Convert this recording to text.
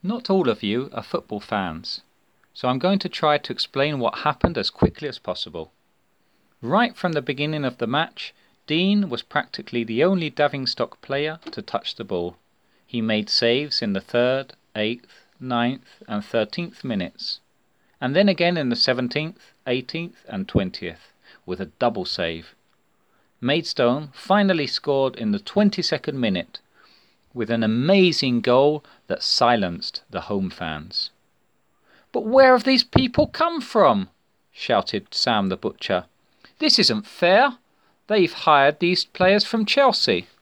Not all of you are football fans, so I'm going to try to explain what happened as quickly as possible. Right from the beginning of the match, Dean was practically the only Davistock player to touch the ball. He made saves in the 3rd, 8th, 9th and 13th minutes, and then again in the 17th, 18th and 20th, with a double save. Maidstone finally scored in the 22nd minute, with an amazing goal that silenced the home fans. "But where have these people come from?" shouted Sam the Butcher. "This isn't fair. They've hired these players from Chelsea."